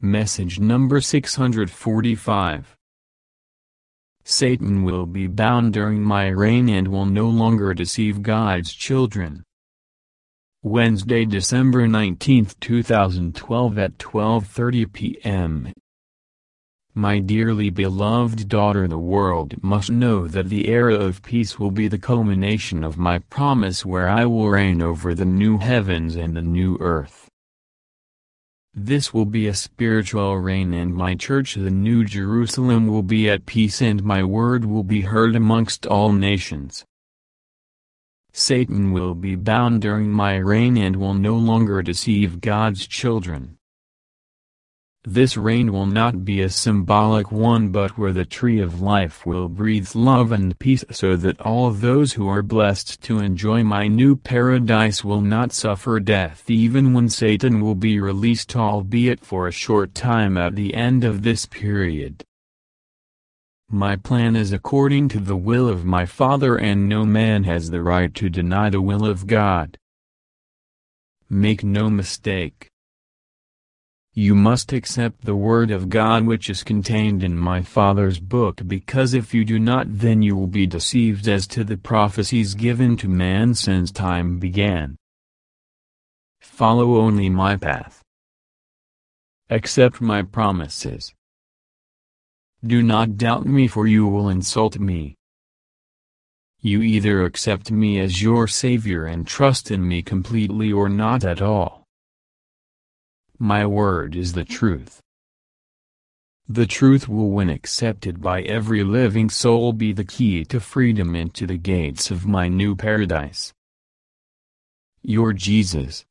Message number 645. Satan will be bound during my reign and will no longer deceive God's children. Wednesday, December 19, 2012 at 12:30 p.m. My dearly beloved daughter, the world must know that the era of peace will be the culmination of my promise, where I will reign over the new heavens and the new earth. This will be a spiritual reign, and my church, the New Jerusalem, will be at peace, and my word will be heard amongst all nations. Satan will be bound during my reign and will no longer deceive God's children. This reign will not be a symbolic one, but where the tree of life will breathe love and peace, so that all of those who are blessed to enjoy my new paradise will not suffer death, even when Satan will be released, albeit for a short time at the end of this period. My plan is according to the will of my Father, and no man has the right to deny the will of God. Make no mistake. You must accept the word of God which is contained in my Father's book, because if you do not, then you will be deceived as to the prophecies given to man since time began. Follow only my path. Accept my promises. Do not doubt me, for you will insult me. You either accept me as your Savior and trust in me completely, or not at all. My word is the truth. The truth will, when accepted by every living soul, be the key to freedom into the gates of my new paradise. Your Jesus.